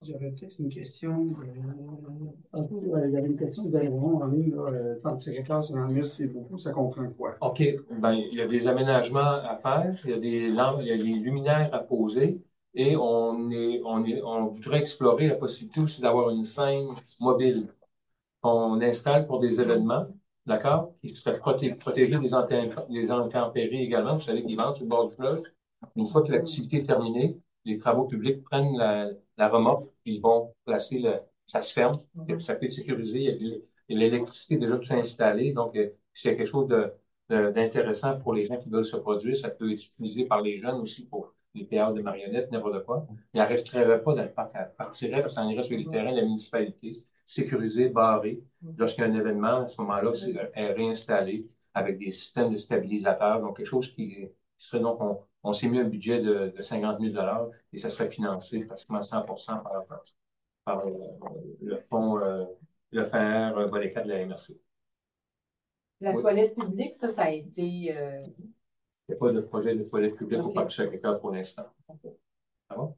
J'avais peut-être une question. Il y avait une question d'Aileron en ligne. Quand tu réclames 100 000, c'est beaucoup, ça comprend quoi? OK. Ben, il y a des aménagements à faire, il y a des lampes, il y a des luminaires à poser et on voudrait explorer la possibilité aussi d'avoir une scène mobile qu'on installe pour des événements, d'accord, qui serait protégé des intempéries également. Vous savez qu'ils vendent sur le bord du fleuve. Une fois que l'activité est terminée, les travaux publics prennent la remorque, puis ils vont placer ça se ferme, ça peut être sécurisé, il y a l'électricité déjà tout installée, donc s'il y a quelque chose d'intéressant pour les gens qui veulent se produire, ça peut être utilisé par les jeunes aussi pour les théâtres de marionnettes, n'importe quoi. Il ne resterait pas dans le parc, elle partirait, ça en irait sur les terrains de la municipalité, sécurisé, barré. Lorsqu'il y a un événement, à ce moment-là, elle est réinstallée avec des systèmes de stabilisateurs, donc quelque chose qui serait donc, on s'est mis un budget de 50 000 et ça serait financé pratiquement 100% par le fonds, le FR, volet 4 de la MRC. La Oui. toilette publique, ça a été. Il n'y a pas de projet de toilette publique au parc Sacré-Cœur pour l'instant. Ça va?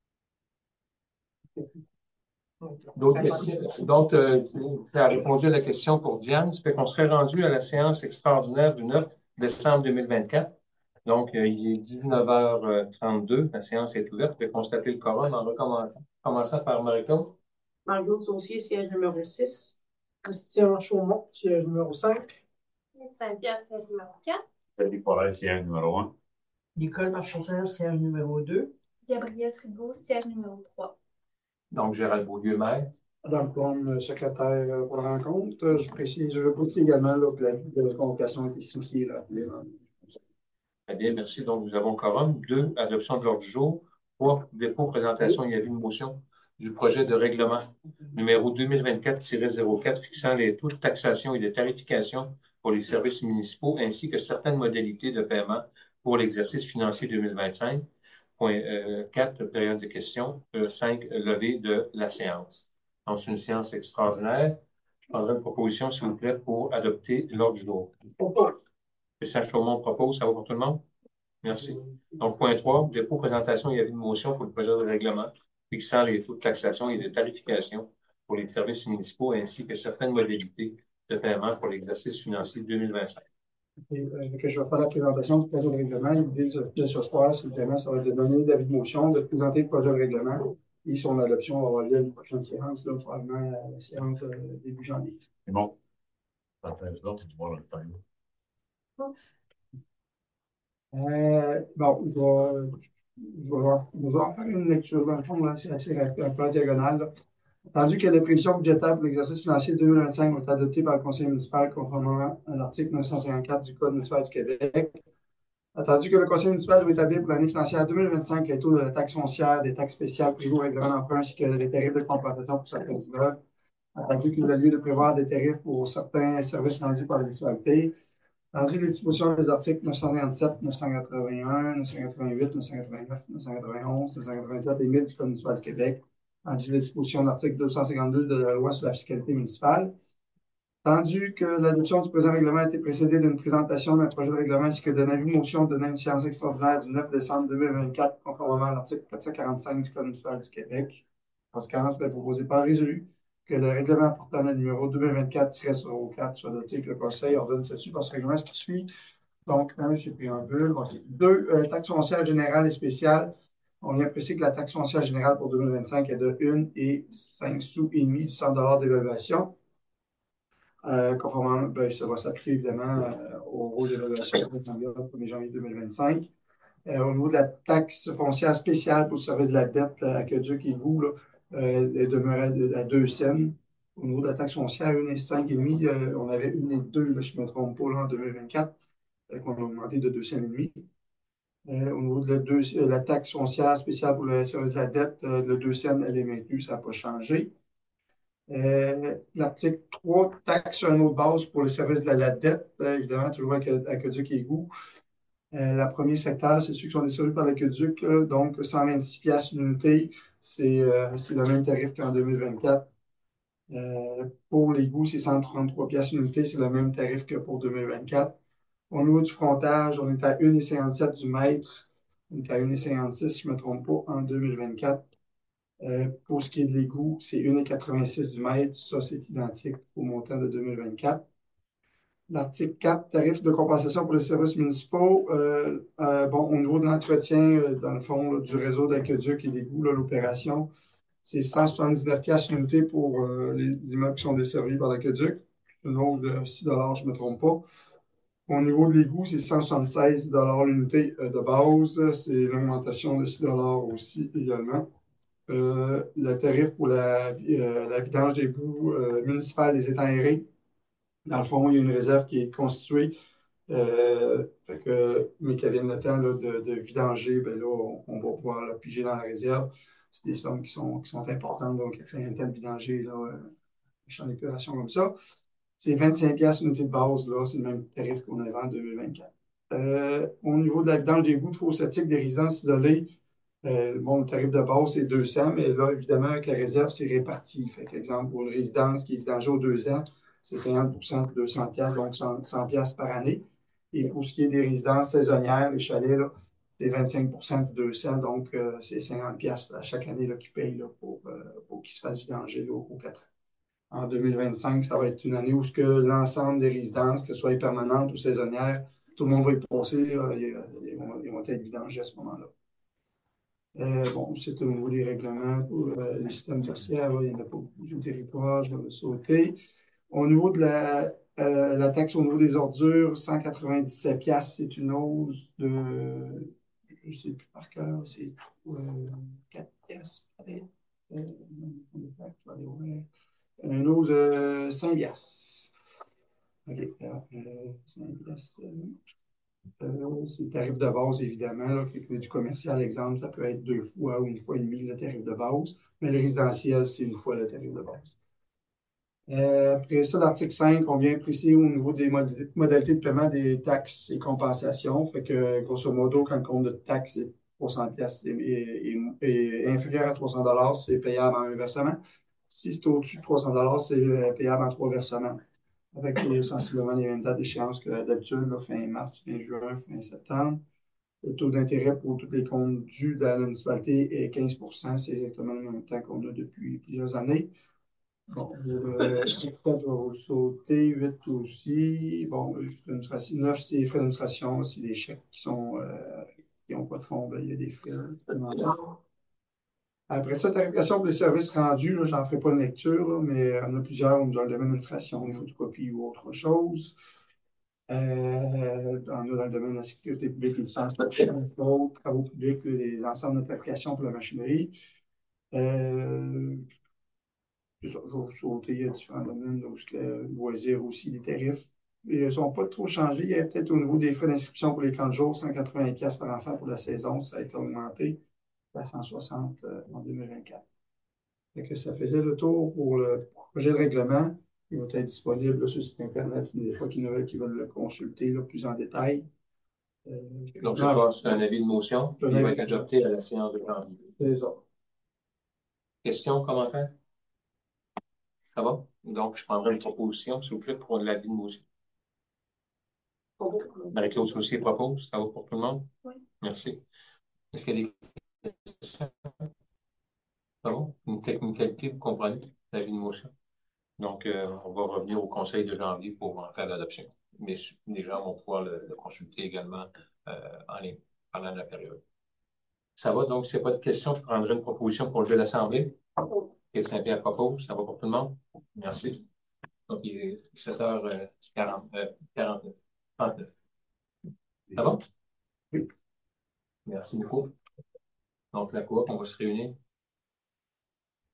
D'autres questions? Donc, tu as répondu à la question pour Diane. Ça fait qu'on serait rendu à la séance extraordinaire du 9 décembre 2024. Donc, il est 19h32. La séance est ouverte. Je vais constater le quorum en commençant par Marie-Claude. Margot Saucier, siège numéro 6. Christian Chaumont, siège numéro 5. Saint-Pierre, siège numéro 4. David Forêt, siège numéro 1. Nicole Marchausseur, siège numéro 2. Gabriel Trudeau, siège numéro 3. Donc, Gérald Beaulieu, maire. Adam Plomb, secrétaire pour la rencontre. Je précise également là, que la de convocation est ici là. Très bien, merci. Donc, nous avons quorum. 2, adoption de l'ordre du jour. 3, dépôt, présentation et avis de motion du projet de règlement numéro 2024-04 fixant les taux de taxation et de tarification pour les services municipaux ainsi que certaines modalités de paiement pour l'exercice financier 2025. Point 4, période de questions. 5, levée de la séance. Donc, c'est une séance extraordinaire. Je prendrai une proposition, s'il vous plaît, pour adopter l'ordre du jour. Christian Chaumont propose, ça va pour tout le monde? Merci. Donc, point 3, dépôt, présentation et avis de motion pour le projet de règlement fixant les taux de taxation et de tarification pour les services municipaux ainsi que certaines modalités de paiement pour l'exercice financier 2025. Je vais faire la présentation du projet de règlement. L'idée de ce soir, c'est vraiment, ça va être de donner l'avis de motion, de présenter le projet de règlement et son adoption va avoir lieu à une prochaine séance, là, probablement à la séance début janvier. C'est bon. Ça fait l'autre, tu vois le temps. Bon, je vais en faire une lecture. Dans le fond, là, c'est assez rapide, un peu en diagonale. Là. Attendu que les prévisions budgétaires pour l'exercice financier 2025 vont être adoptées par le Conseil municipal conformément à l'article 954 du Code municipal du Québec. Attendu que le Conseil municipal doit établir pour l'année financière 2025 les taux de la taxe foncière, des taxes spéciales prévues au règlement d'emprunt ainsi que les tarifs de compensation pour certains immeubles. Attendu qu'il a lieu de prévoir des tarifs pour certains services rendus par la municipalité. Attendu les dispositions des articles 957, 981, 988, 989, 991, 997 et 1000 du Code municipal du Québec. Attendu les dispositions de l'article 252 de la loi sur la fiscalité municipale. Attendu que l'adoption du présent règlement a été précédée d'une présentation d'un projet de règlement ainsi que d'un avis de motion donnant une séance extraordinaire du 9 décembre 2024, conformément à l'article 445 du Code municipal du Québec. En conséquence, il est proposé par résolu que le règlement portant le numéro 2024-04 soit adopté et que le Conseil ordonne ceci par ce règlement, ce qui suit. Donc, un, j'ai pris un bulle. Voici. 2, taxe foncière générale et spéciale. On vient préciser que la taxe foncière générale pour 2025 est de 1 et 5 sous et demi du 100 d'évaluation. Conformément, ben, ça va s'appliquer évidemment au rôle d'évaluation du 1er janvier 2025. Au niveau de la taxe foncière spéciale pour le service de la dette à Aqueduc et Goût, elle demeurait à 2 cents. Au niveau de la taxe foncière, 1 et 5,5, on avait 1 et 2, là, je ne me trompe pas, là, en 2024, qu'on a augmenté de 2 cents et demi. Au niveau de la taxe foncière spéciale pour le service de la dette, le 2 cents, elle est maintenue, ça n'a pas changé. L'article 3, taxe sur un autre base pour le service de la dette, évidemment, toujours avec Aqueduc et Goût. Le premier secteur, c'est ceux qui sont desservis par l'aqueduc, donc 126 piastres l'unité, c'est le même tarif qu'en 2024. Pour l'égout, c'est 133 piastres l'unité, c'est le même tarif que pour 2024. Au niveau du frontage, on est à 1,57 du mètre, on est à 1,56, si je ne me trompe pas, en 2024. Pour ce qui est de l'égout, c'est 1,86 du mètre. Ça, c'est identique au montant de 2024. L'article 4, tarif de compensation pour les services municipaux. Bon, au niveau de l'entretien, dans le fond, là, du réseau d'aqueduc et d'égouts, l'opération, c'est 179$ l'unité pour les immeubles qui sont desservis par l'aqueduc. Une hausse de 6 je ne me trompe pas. Au niveau de l'égout, c'est 176 l'unité de base. C'est l'augmentation de 6 aussi également. Le tarif pour la vidange des boues municipales des étangs aérés. Dans le fond, il y a une réserve qui est constituée. Mais qui viennent le temps là, de vidanger, ben là, on va pouvoir la piger dans la réserve. C'est des sommes qui sont importantes. Donc, quand il y a le temps de vidanger, là, un champ d'épuration comme ça. C'est 25$ unité de base, là, c'est le même tarif qu'on avait en 2024. Au niveau de la vidange des boues de fosse septique des résidences isolées, bon, le tarif de base, c'est 200, mais là, évidemment, avec la réserve, c'est réparti. Fait exemple, pour une résidence qui est vidangée aux 2 ans, c'est 50% de 200$, donc 100$ par année. Et pour ce qui est des résidences saisonnières, les chalets, là, c'est 25% du 200, donc c'est 50$ à chaque année là, qu'ils payent là, pour qu'ils se fassent vidanger là, aux 4 ans. En 2025, ça va être une année où l'ensemble des résidences, que ce soit permanentes ou saisonnières, tout le monde va y passer, ils vont être vidangés à ce moment-là. Bon, c'est au niveau des règlements pour le système tertiaire, il n'y en a pas beaucoup du territoire, je vais le sauter. Au niveau de la taxe au niveau des ordures, 197$, c'est une hausse de, je ne sais plus par cœur, c'est 4$, peut-être. Une hausse de 5$. OK, 5$. C'est le tarif de base, évidemment. Là, du commercial, exemple, ça peut être 2 fois ou 1 fois et demie le tarif de base, mais le résidentiel, c'est 1 fois le tarif de base. Après ça, l'article 5, on vient préciser au niveau des modalités de paiement des taxes et compensations. Fait que, grosso modo, quand le compte de taxes est 300$ et inférieur à 300$, c'est payable en un versement. Si c'est au-dessus de 300$, c'est payable en 3 versements, avec sensiblement les mêmes dates d'échéance que d'habitude, fin mars, fin juin, fin septembre. Le taux d'intérêt pour tous les comptes dus dans la municipalité est 15%. C'est exactement le même temps qu'on a depuis plusieurs années. Bon, 7, je vais vous le sauter. 8 aussi. Bon, 9, c'est les frais d'administration. C'est des chèques qui n'ont pas de fonds. Ben, il y a des frais supplémentaires. Après ça, tarification pour les services rendus, je n'en ferai pas une lecture, là, mais on a plusieurs dans le domaine de l'administration, les photocopies ou autre chose. On a dans le domaine de la sécurité publique, licence, travaux publics, l'ensemble de tarification pour la machinerie. Je vais vous sauter, il y a différents domaines, loisirs aussi, les tarifs. Ils ne sont pas trop changés. Il y a peut-être au niveau des frais d'inscription pour les camps de jour, 180$ par enfant pour la saison, ça a été augmenté à 160 en 2024. Fait que ça faisait le tour pour le projet de règlement. Il va être disponible là, sur le site Internet des fois qui veulent le consulter là, plus en détail. Donc, c'est un avis de motion qui va être adopté à la séance de janvier. C'est ça. Questions, commentaires? Ça va? Donc, je prendrai une proposition, s'il vous plaît, pour l'avis de motion. Marie-Claude Saucier propose. Ça va pour tout le monde? Oui. Merci. Est-ce qu'il y a des questions? Ça va? Une technicalité, vous comprenez, l'avis de motion? Donc, on va revenir au conseil de janvier pour en faire l'adoption. Mais les gens vont pouvoir le consulter également en ligne pendant la période. Ça va? Donc, s'il n'y a pas de questions, je prendrai une proposition pour le jeu de l'Assemblée. Et Saint-Pierre propose. Ça va pour tout le monde? Merci. Donc, il est 7h49. 39. Ça va? Oui. Merci beaucoup. Donc, la coop, on va se réunir.